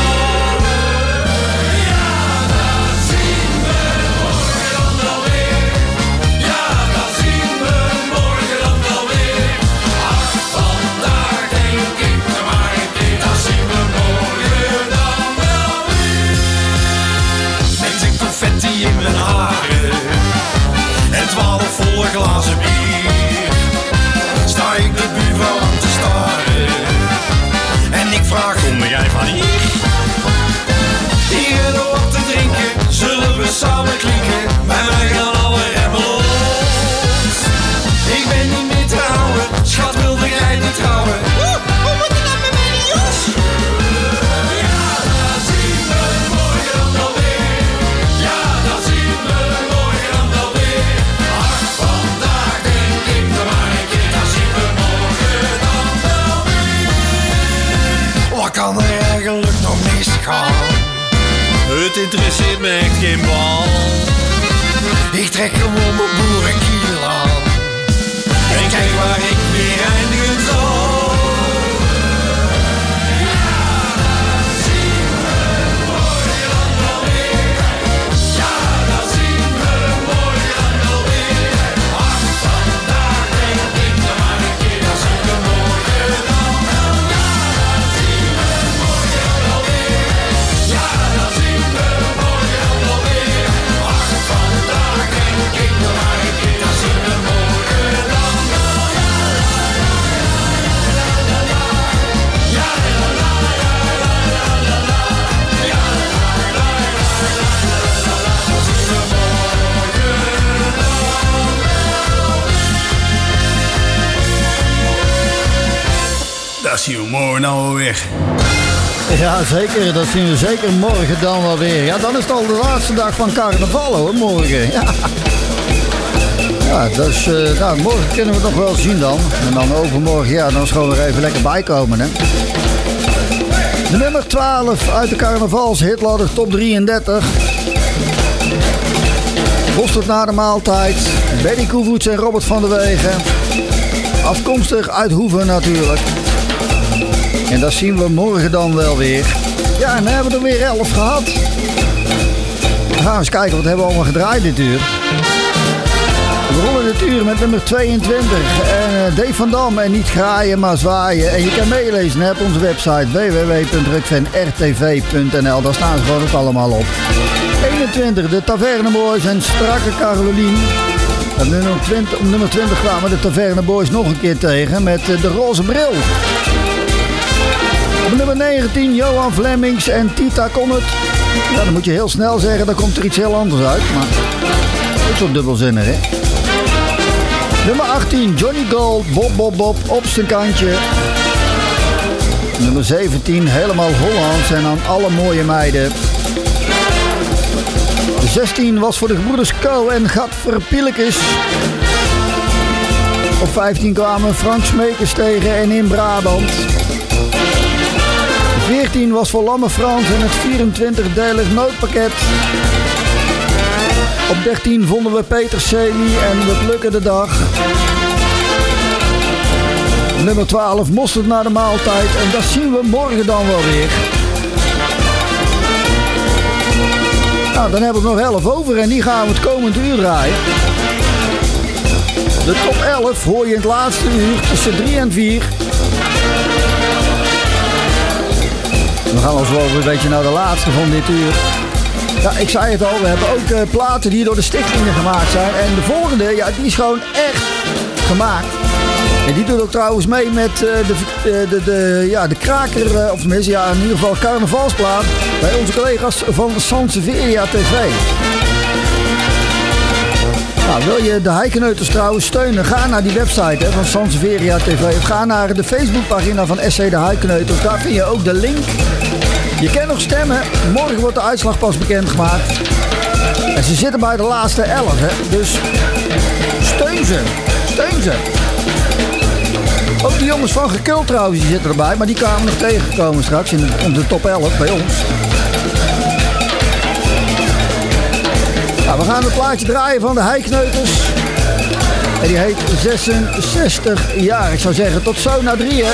In mijn haren en 12 volle glazen bier. Sta ik de buurvrouw aan te staren en ik vraag: kom jij van hier? Hier nog wat te drinken, zullen we samen klinken? Bij mij gaan alle remmen los. Ik ben niet meer te houden, schat, wilde jij niet trouwen? Hoe moet je dat met mij niet, Jos? Ja, daar zien we morgen dan alweer. Ja, dan zien we morgen dan weer. Ach, vandaag denk ik er maar een keer. Dan zien we morgen dan wel weer. Wat kan er eigenlijk nog misgaan? Het interesseert me echt geen bal. Ik trek gewoon mijn boerenkiel aan. En kijk waar ik weer eindigen zal. Dat zien we morgen nou wel weer. Ja, zeker. Dat zien we zeker morgen dan wel weer. Ja, dan is het al de laatste dag van carnaval, hoor, morgen. Ja. Ja, dus morgen kunnen we het nog wel zien dan. En dan overmorgen, ja, dan is gewoon weer even lekker bijkomen, hè. De nummer 12 uit de carnavalshitladder top 33. Mosterd na de maaltijd. Benny Koevoets en Robert van der Wegen. Afkomstig uit Hoeven natuurlijk. En dat zien we morgen dan wel weer. Ja, en dan hebben we er weer 11 gehad. We gaan eens kijken, wat hebben we allemaal gedraaid dit uur. We rollen dit uur met nummer 22. En Dave van Dam en niet graaien, maar zwaaien. En je kan meelezen op onze website www.rukvenrtv.nl. Daar staan ze gewoon ook allemaal op. 21, de Taverne Boys en Strakke Carolien. Op nummer 20 kwamen de Taverne Boys nog een keer tegen met de roze bril. Op nummer 19, Johan Flemmings en Tita Connet. Ja, dan moet je heel snel zeggen, dan komt er iets heel anders uit. Maar ook zo dubbelzinnig, hè. Nummer 18, Johnny Gold, Bob op zijn kantje. Nummer 17, helemaal Hollands en aan alle mooie meiden. 16 was voor de gebroeders Co en Gadver Pielekes. Op 15 kwamen Frank Smekers tegen en in Brabant. 14 was voor Lamme Frans en het 24-delig noodpakket. Op 13 vonden we Peter Sely en we plukken de dag. Nummer 12, Mosterd na de maaltijd en dat zien we morgen dan wel weer. Nou, dan hebben we nog 11 over en die gaan we het komend uur draaien. De top 11 hoor je in het laatste uur tussen 3 en 4. We gaan ons wel een beetje naar de laatste van dit uur. Ja, ik zei het al, we hebben ook platen die door de stichtingen gemaakt zijn. En de volgende, ja, die is gewoon echt gemaakt. En die doet ook trouwens mee met de kraker, of tenminste, ja, in ieder geval carnavalsplaat bij onze collega's van Sansevieria TV. Nou, wil je de Heikeneuters trouwens steunen? Ga naar die website van Sansevieria TV. Of ga naar de Facebookpagina van SC de Heikeneuters. Daar vind je ook de link. Je kan nog stemmen. Morgen wordt de uitslag pas bekendgemaakt. En ze zitten bij de laatste 11, hè. Dus steun ze. Steun ze. Ook de jongens van Gekult trouwens, die zitten erbij. Maar die kwamen nog tegengekomen straks in de top 11 bij ons. Nou, we gaan het plaatje draaien van de Heikeneuters. En die heet 66 jaar. Ik zou zeggen, tot zo na 3.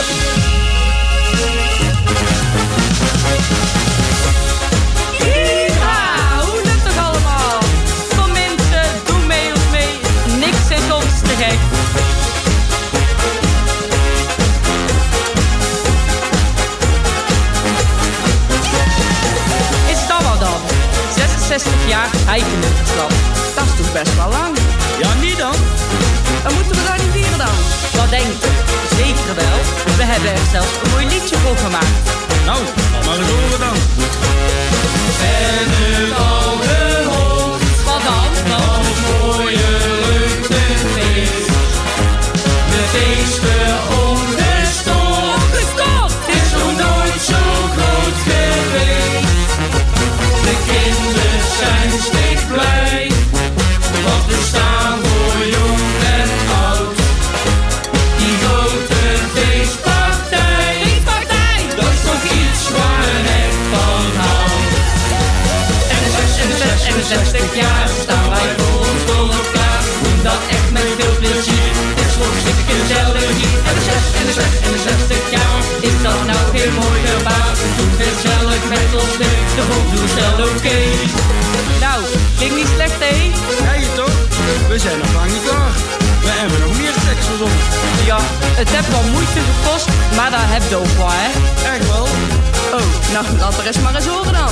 jaar Heikeneuters. Dat is toch best wel lang? Ja, niet dan? Dan moeten we daar niet vieren dan. Wat denk je? Zeker wel. We hebben er zelfs een mooi liedje voor gemaakt. Nou, maar eens horen dan. En het oude hoofd. Wat dan? Als mooie luchtefeest. De feesten ongestoord. Is nog nooit zo groot geweest. De kinderen zijn steeds blij. Want we staan voor jong en oud. Die grote feestpartij. Dat is toch iets waar men echt van houdt. En de 66 jaar staan wij voor ons dorp klaar. Doen dat echt met veel plezier. Het is voor een gezellig hier. En de 66 jaar, is dat nou geen mooi gebaar? We doen gezellig met ons mee. De voldoen stel oké. Nou, klinkt niet slecht, hé? Ja, je toch? We zijn nog lang niet klaar. We hebben nog meer tekst verzongen. Ja, het heeft wel moeite gekost, maar daar heb je ook wel, hè? Echt wel? Oh, nou, laat er eens maar eens horen dan.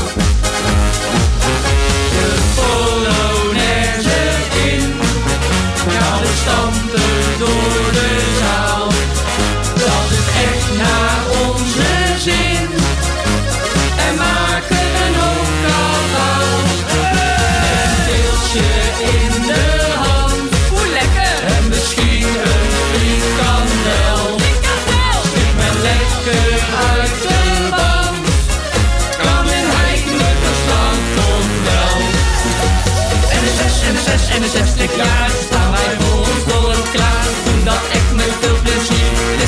De Polonaise in. Gaan we stampen door de zaal. Dat is echt naar onze zin. En maken een hoop kabaal. Een deeltje in de hand. Hoe lekker! En misschien een frikandel. Schiet men lekker uit de band. Kan in Heikeneuters komt wel. En de 66 jaar staan wij voor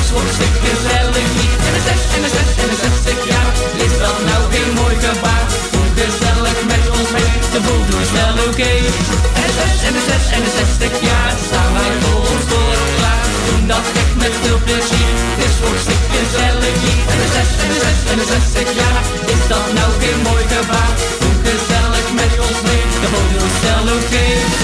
wordt stuk gezellig niet. En een 6 en een 6 en een 60 jaar, is dat nou geen mooi gebaar? Doe gezellig met ons mee, de boel doen is wel oké. En een 6 en een 6 en een 60 jaar, staan wij voor ons dorp klaar. Doen dat echt met veel plezier, het wordt stuk gezellig niet. En een 6 en een 6 en een 60 jaar, is dat nou geen mooi gebaar? Doe gezellig met ons mee, de boel doen is wel oké.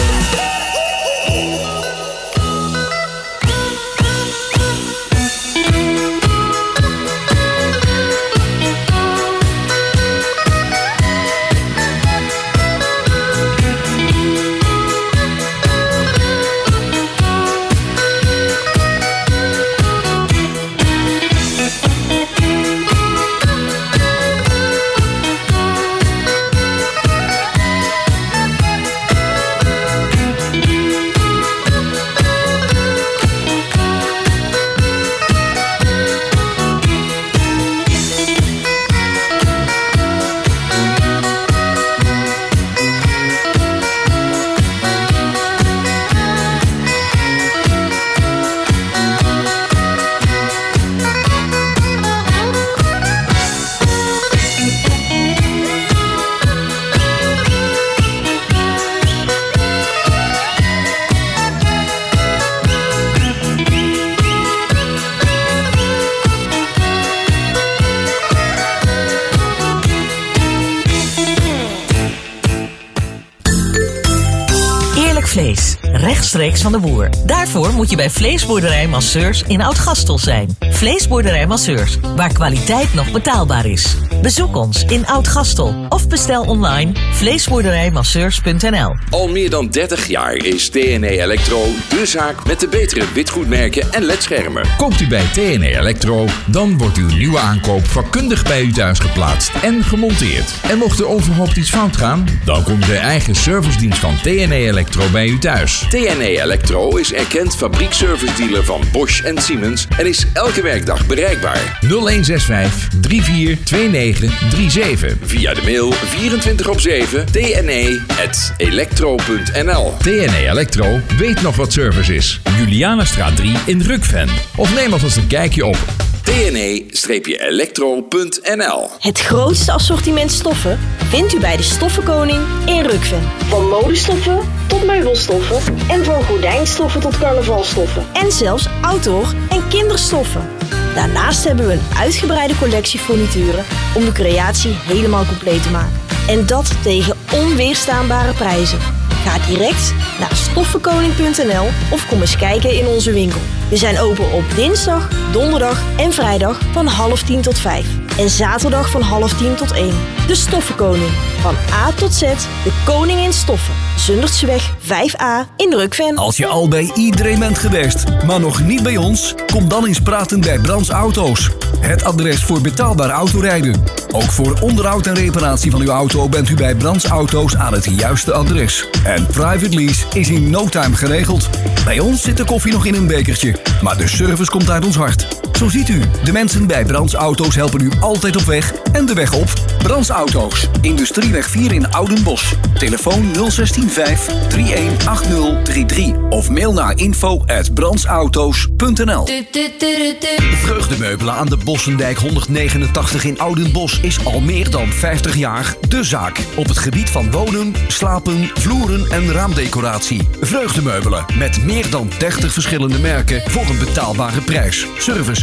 Vlees, rechtstreeks van de boer. Daarvoor moet je bij Vleesboerderij Masseurs in Oud-Gastel zijn. Vleesboerderij Masseurs, waar kwaliteit nog betaalbaar is. Bezoek ons in Oud-Gastel of bestel online vleesboerderijmasseurs.nl. Al meer dan 30 jaar is TNE Electro de zaak met de betere witgoedmerken en ledschermen. Koopt u bij TNE Electro, dan wordt uw nieuwe aankoop vakkundig bij u thuis geplaatst en gemonteerd. En mocht er overhoopt iets fout gaan, dan komt de eigen servicedienst van TNE Electro bij u thuis. TNE Electro is erkend fabriekservice-dealer van Bosch en Siemens en is elke werkdag bereikbaar. 0165 342937. Via de mail 24/7 tne@electro.nl. TNE Electro weet nog wat service is. Julianastraat 3 in Rukven. Of neem alvast een kijkje op tne-electro.nl. Het grootste assortiment stoffen vindt u bij de Stoffenkoning in Rukven. Van modestoffen tot meubelstoffen en van gordijnstoffen tot carnavalstoffen. En zelfs outdoor- en kinderstoffen. Daarnaast hebben we een uitgebreide collectie furnituren om de creatie helemaal compleet te maken. En dat tegen onweerstaanbare prijzen. Ga direct naar stoffenkoning.nl of kom eens kijken in onze winkel. We zijn open op dinsdag, donderdag en vrijdag van 9:30 tot 5. En zaterdag van 9:30 tot 1. De Stoffenkoning. Van A tot Z, de koning in stoffen. Zundertseweg 5A in Rukven. Als je al bij iedereen bent geweest, maar nog niet bij ons, kom dan eens praten bij Brands Auto's. Het adres voor betaalbaar autorijden. Ook voor onderhoud en reparatie van uw auto bent u bij Brands Auto's aan het juiste adres. En private lease is in no time geregeld. Bij ons zit de koffie nog in een bekertje, maar de service komt uit ons hart. Zo ziet u, de mensen bij Brands Auto's helpen u altijd op weg en de weg op. Brands Auto's, Industrieweg 4 in Oudenbosch. Telefoon 0165 318033 of mail naar info@brandsauto's.nl. Vreugdemeubelen aan de Bossendijk 189 in Oudenbosch is al meer dan 50 jaar de zaak op het gebied van wonen, slapen, vloeren en raamdecoratie. Vreugdemeubelen met meer dan 30 verschillende merken voor een betaalbare prijs. Service